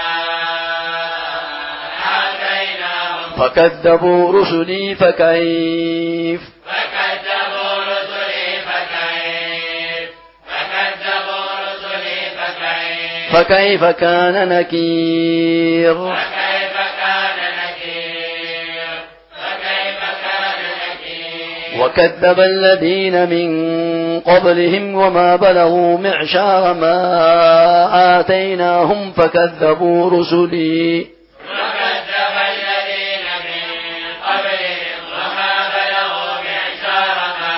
Speaker 2: آتيناهم
Speaker 1: فكذبوا رسلي فكيف
Speaker 2: فكذبوا رسلي فكيف فكذبوا رسلي فكيف
Speaker 1: فكيف كان نكير
Speaker 2: فكيف كان نكير فكيف كان نكير
Speaker 1: وكذب الذين من قبلهم وما بلغوا معشار ما آتيناهم فكذبوا رسلي
Speaker 2: وكذب الذين من قبلهم وما بلغوا معشار ما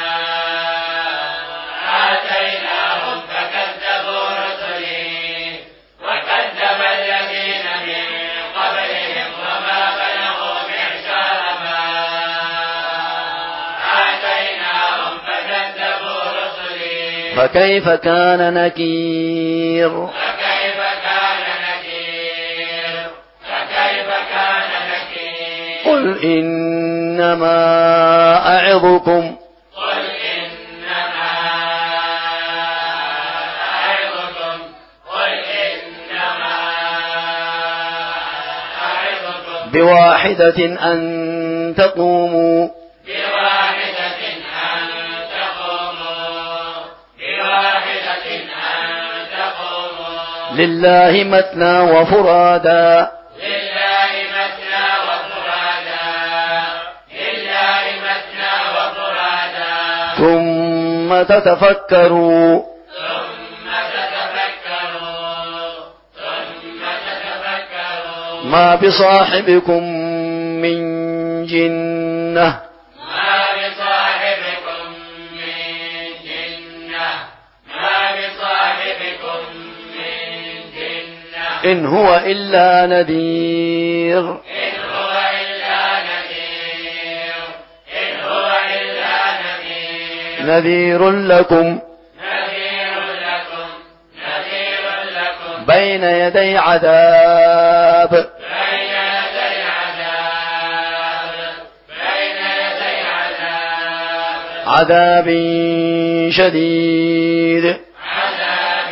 Speaker 2: آتيناهم فكذبوا رسلي وكذب الذين من قبلهم وما بلغوا معشار ما آتيناهم فكذبوا رسلي
Speaker 1: فكيف كان نكير
Speaker 2: فكيف كان نكير فكيف كان نكير
Speaker 1: قل إنما أعظكم
Speaker 2: قل إنما أعظكم قل إنما أعظكم
Speaker 1: بواحدة أن تقوموا
Speaker 2: بواحدة أن تقوموا بواحدة أن تقوموا
Speaker 1: لله مثنى وفرادا
Speaker 2: لله مثنى وفرادا لله مثنى وفرادا
Speaker 1: ثم تتفكروا
Speaker 2: ثم تتفكروا ثم تتفكروا
Speaker 1: ما بصاحبكم من جنة
Speaker 2: ما بصاحبكم من جنة ما بصاحبكم من جنة
Speaker 1: إن هو إلا نذير
Speaker 2: إن هو إلا نذير إن هو إلا نذير
Speaker 1: نذير لكم
Speaker 2: نذير لكم نذير لكم
Speaker 1: بين يدي عذاب
Speaker 2: بين يدي عذاب بين يدي عذاب
Speaker 1: عذاب شديد
Speaker 2: عذاب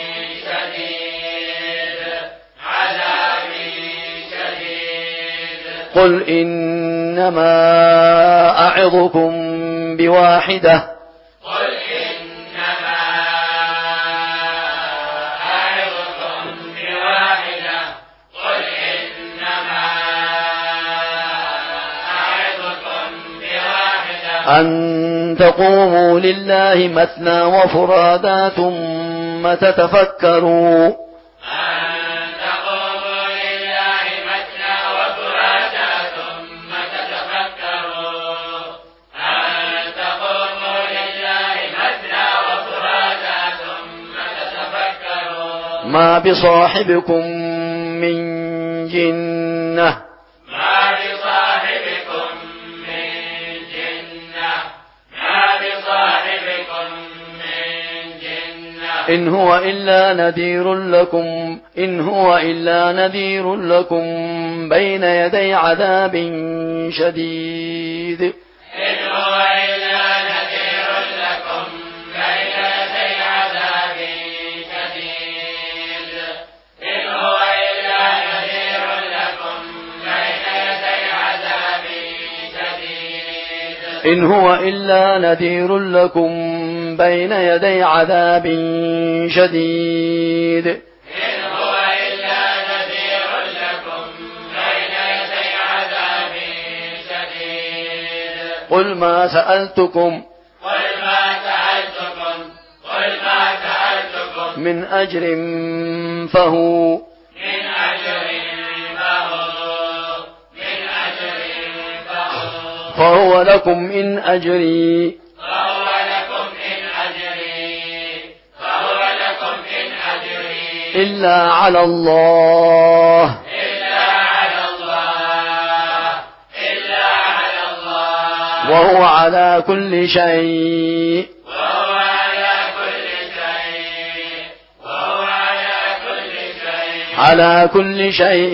Speaker 2: شديد عذاب شديد
Speaker 1: قل إنما أعظكم بواحدة
Speaker 2: قل إنما أعظكم بواحدة قل إنما أعظكم بواحدة
Speaker 1: أن تقوموا لله مثنى وفرادا ثم تتفكروا
Speaker 2: أن تقوموا لله مثنى وفرادا ثم تتفكروا أن تقوموا لله مثنى وفرادا ثم تتفكروا
Speaker 1: ما بصاحبكم من جنة
Speaker 2: ما بصاحبكم من جنة ما بصاحبكم من جنة
Speaker 1: إن هو إلا نذير لكم إن هو إلا نذير لكم بين يدي عذاب شديد
Speaker 2: إن هو إلا نذير لكم بين يدي عذاب شديد إن هو إلا نذير لكم بين يدي عذاب شديد
Speaker 1: إن هو إلا نذير لكم بين يدي عذاب شديد
Speaker 2: إن هو إلا نذير لكم بين يدي عذاب شديد
Speaker 1: قل ما سألتكم
Speaker 2: قل ما سألتكم قل ما سألتكم
Speaker 1: من أجر فهو
Speaker 2: من أجر فهو من أجر فهو
Speaker 1: فهو لكم إن أجري
Speaker 2: فهو لكم إن أجري فهو لكم إن أجري
Speaker 1: إلا على الله
Speaker 2: إلا على الله إلا على الله
Speaker 1: وهو على كل شيء
Speaker 2: وهو على كل شيء وهو على كل شيء
Speaker 1: على كل شيء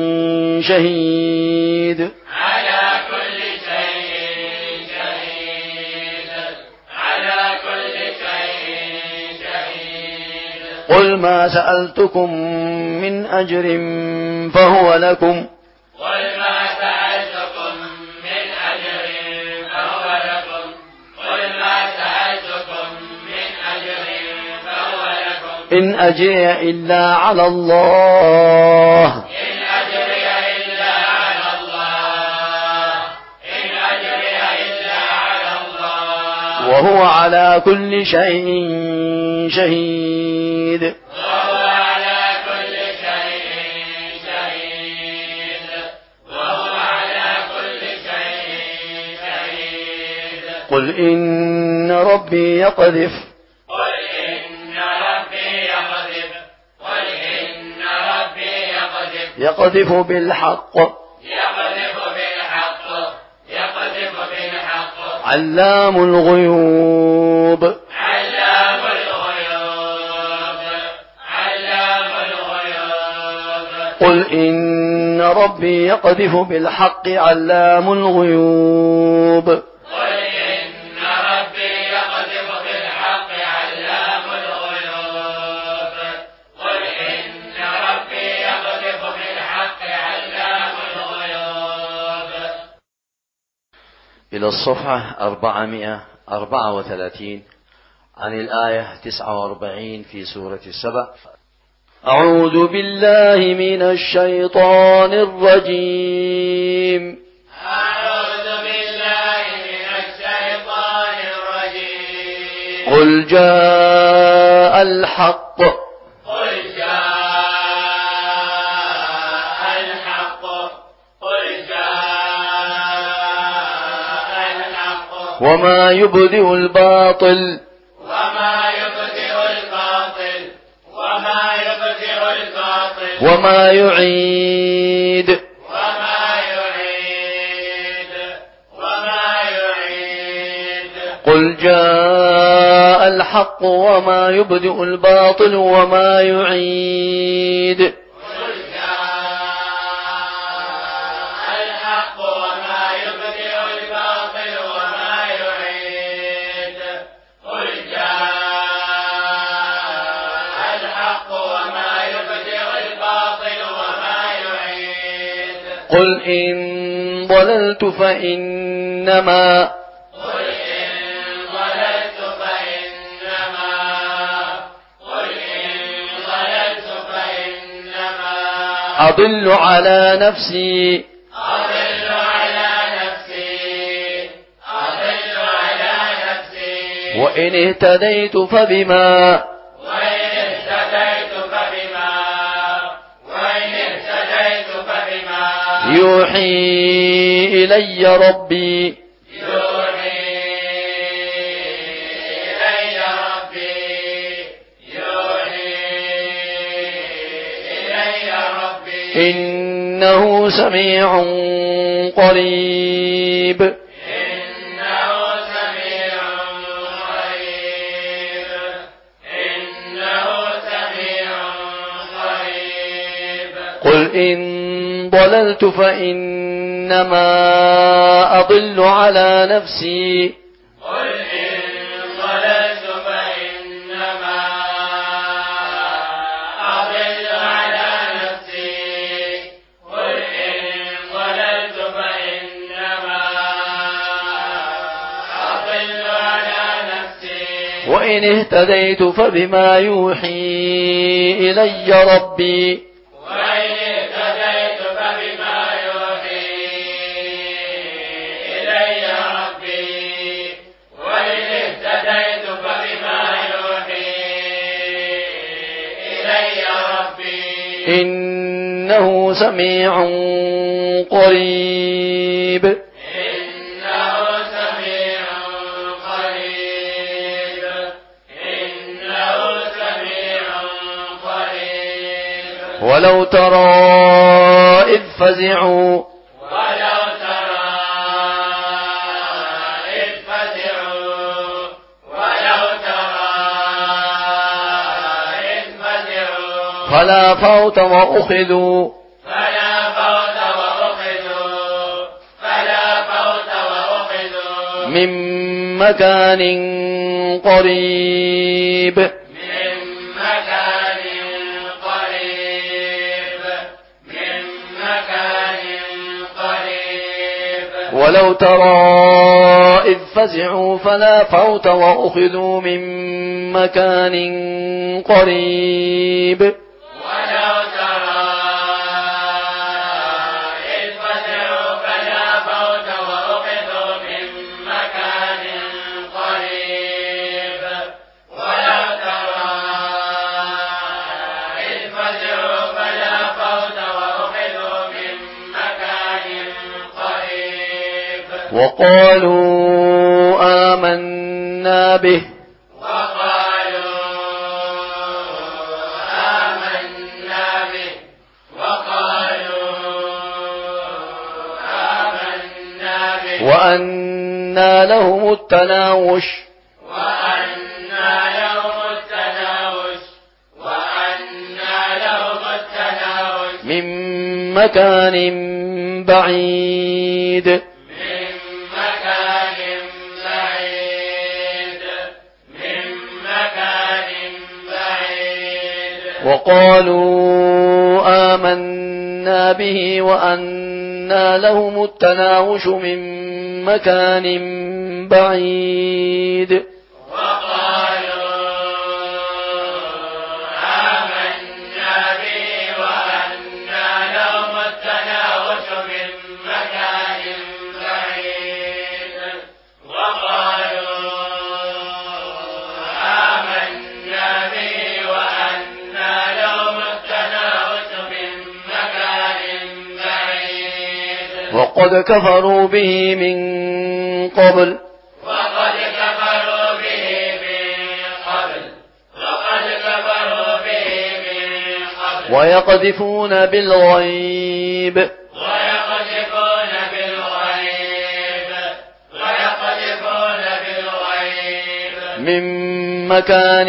Speaker 1: شهيد
Speaker 2: على كل شيء شهيد على كل شيء شهيد
Speaker 1: قل ما سألتكم من أجر فهو لكم
Speaker 2: قل ما سألتكم من أجر فهو لكم قل ما سألتكم من أجر فهو لكم
Speaker 1: إن أجري إلا على الله
Speaker 2: إن أجري إلا على الله إن أجري إلا على الله
Speaker 1: وهو على كل شيء شهيد
Speaker 2: وهو على كل شيء شهيد وهو على كل شيء شهيد
Speaker 1: قل إن ربي يقذف
Speaker 2: قل إن ربي يقذف قل إن ربي يقذف
Speaker 1: يقذف بالحق
Speaker 2: يقذف بالحق يقذف بالحق
Speaker 1: علام الغيوب
Speaker 2: علام الغيوب علام الغيوب
Speaker 1: قل إن ربي يقذف بالحق علام الغيوب
Speaker 2: قل إن ربي يقذف بالحق علام الغيوب قل إن ربي يقذف بالحق علام الغيوب.
Speaker 1: إلى الصفحة أربعمائة وأربعة وثلاثين عن الآية تسعة وأربعين في سورة السبع. أعوذ بالله من الشيطان الرجيم.
Speaker 2: أعوذ بالله من الشيطان الرجيم.
Speaker 1: قل جاء الحق
Speaker 2: قل جاء الحق قل جاء الحق
Speaker 1: وما يبدئ الباطل
Speaker 2: وما يبدئ الباطل وما يبدئ الباطل
Speaker 1: وما يعيد
Speaker 2: وما يعيد وما يعيد.
Speaker 1: قل جاء الحق وما يبدئ الباطل وما يعيد
Speaker 2: قل جاء الحق وما يبدئ الباطل وما يعيد. قل جاء الحق وما يبدئ الباطل وما يعيد.
Speaker 1: قل إن ضللت فإنما
Speaker 2: قل إن ضللت فإنما قل إن ضللت فإنما
Speaker 1: أضل على نفسي
Speaker 2: أضل على نفسي أضل على نفسي.
Speaker 1: وإن اهتديت فبما
Speaker 2: وإن اهتديت فبما وإن اهتديت فبما
Speaker 1: يوحي إلي ربي
Speaker 2: يوحي إلي ربي يوحي إلي ربي
Speaker 1: إنه سميع قريب.
Speaker 2: إنه سميع قريب إنه سميع قريب.
Speaker 1: قل إن ضللت فإنما أضل على نفسي
Speaker 2: قل إن ضللت فإنما أضل على نفسي قل إن ضللت فإنما أضل على نفسي.
Speaker 1: وإن اهتديت فبما يوحي إلي ربي
Speaker 2: وإن اهتديت فبما يوحي إلي ربي
Speaker 1: إنه سميع قريب
Speaker 2: إنه سميع قريب إنه سميع قريب
Speaker 1: ولو ترى إذ فزعوا
Speaker 2: ولو ترى إذ فزعوا ولو ترى إذ فزعوا
Speaker 1: فلا فوت وأخذوا
Speaker 2: فلا فوت وأخذوا فلا فوت وأخذوا
Speaker 1: من مكان قريب
Speaker 2: من مكان قريب من مكان قريب
Speaker 1: ولو ترى إذ فزعوا فلا فوت وأخذوا من مكان قريب
Speaker 2: ولو ترى إذ فزعوا فلا فوت وأخذوا من مكان قريب ولو ترى إذ فزعوا فلا فوت وأخذوا من مكان قريب
Speaker 1: وقالوا آمنا به
Speaker 2: وقالوا آمنا به وقالوا آمنا به
Speaker 1: وأنى لهم التناوش
Speaker 2: وأنى لهم التناوش وأنى لهم التناوش
Speaker 1: من مكان بعيد
Speaker 2: من مكان بعيد من مكان بعيد
Speaker 1: وقالوا آمنا به وأنى لهم التناوش من مكان بعيد
Speaker 2: وقالوا آمنا به وأنى لهم التناوش من مكان بعيد وقالوا آمنا به وأنى لهم التناوش من مكان بعيد
Speaker 1: وقد كفروا به من قبل
Speaker 2: وقد كفروا به من قبل وقد كفروا به من قبل
Speaker 1: ويقذفون بالغيب
Speaker 2: ويقذفون بالغيب ويقذفون بالغيب
Speaker 1: من مكان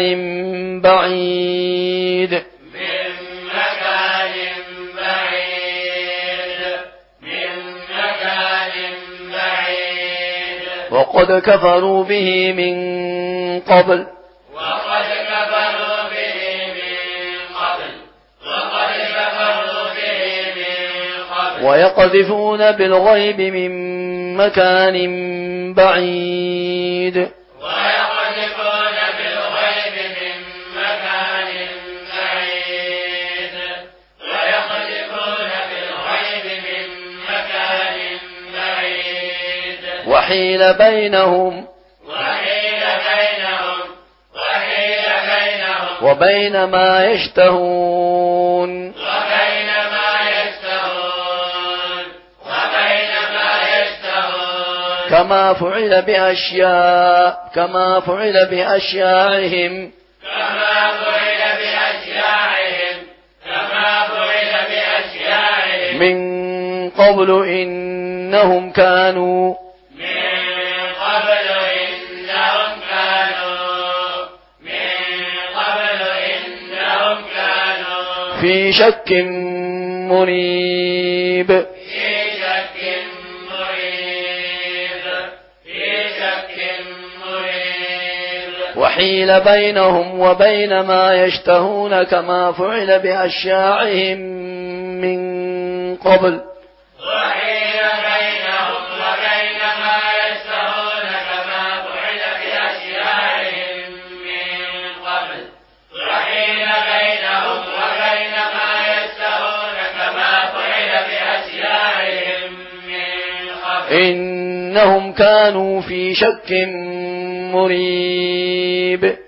Speaker 1: بعيد
Speaker 2: من مكان بعيد من مكان بعيد
Speaker 1: وقد كفروا به من قبل
Speaker 2: وقد كفروا به من قبل وقد كفروا به من قبل
Speaker 1: ويقذفون بالغيب من مكان بعيد
Speaker 2: ويقذفون بالغيب من مكان بعيد ويقذفون بالغيب من مكان بعيد
Speaker 1: وحيل بينهم
Speaker 2: وحيل بينهم وحيل بينهم
Speaker 1: وبين ما يشتهون
Speaker 2: وبين ما يشتهون وبين ما يشتهون
Speaker 1: كما فعل بأشياء كما فعل بأشياعهم
Speaker 2: كما فعل بأشياعهم كما فعل بأشياعهم
Speaker 1: من قبل إنهم كانوا
Speaker 2: من قبل إنهم كانوا من قبل إنهم كانوا
Speaker 1: في شك مريب
Speaker 2: في شك مريب في شك مريب
Speaker 1: وحيل بينهم وبين ما يشتهون كما فعل بأشياعهم من قبل
Speaker 2: وحيل بينهم وبين ما يشتهون كما فعل بأشياعهم من قبل وحيل بينهم وبين ما يشتهون كما فعل بأشياعهم من قبل
Speaker 1: إنهم كانوا في شك مريب